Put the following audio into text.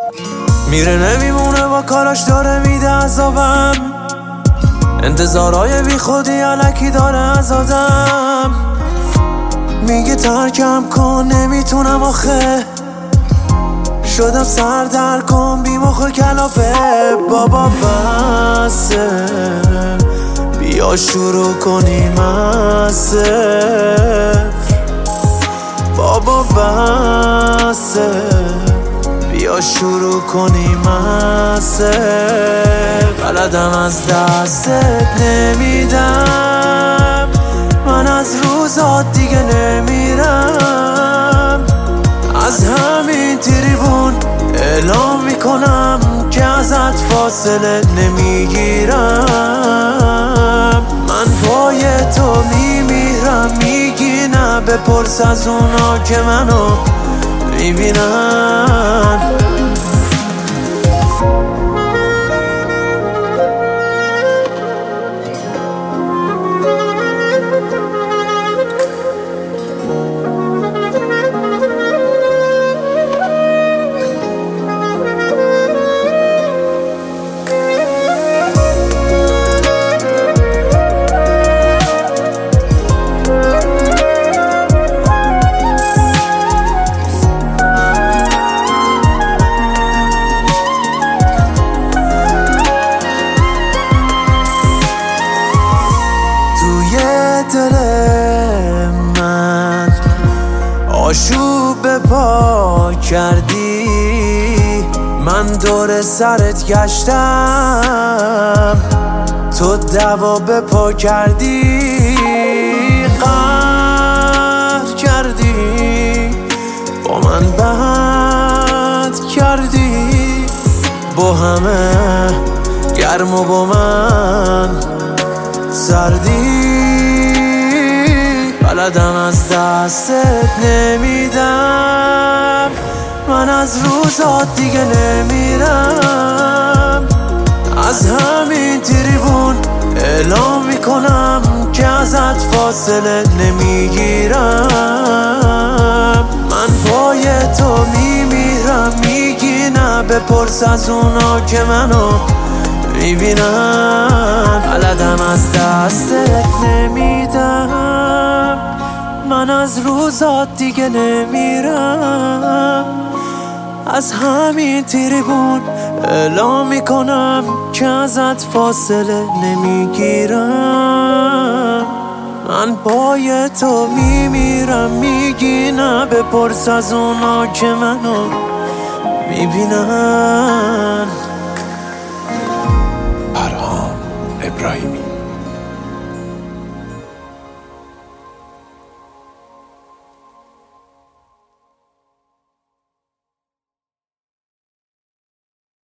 میره نمیمونه با کاراش داره میده عذابم، انتظارای بی خودی علکی داره از آدم. میگه ترکم کن نمیتونم آخه، شدم سردر کن بی مخ کلافه. بابا بسه بیا شروع کنیم از صفر. بابا بسه بیا شروع کنیم از صفر. بلدم از دستت نمیدم، من از روزات دیگه نمیرم. از همین تریبون اعلام میکنم که ازت فاصله نمیگیرم. من پای تو میمیرم، میگی نه بپرس از اونا که منو میبینن. دل من آشوب به پا کردی، من دور سرت گشتم تو دوا به پا کردی. قهر کردی با من بد کردی، با همه گرم و با من سردی. بلدم از دستت نمیدم، من از روزات دیگه نمیرم. از همین تریبون اعلام میکنم که ازت فاصله نمیگیرم. من پای تو میمیرم، میگی نه بپرس از اونا که منو میبینن. بلدم از دستت نمیدم، من از روزات دیگه نمیرم. از همین تریبون اعلام میکنم که ازت فاصله نمیگیرم. من پای تو میمیرم، میگی نه بپرس از اونا که منو میبینن. فرهان ابراهیمی.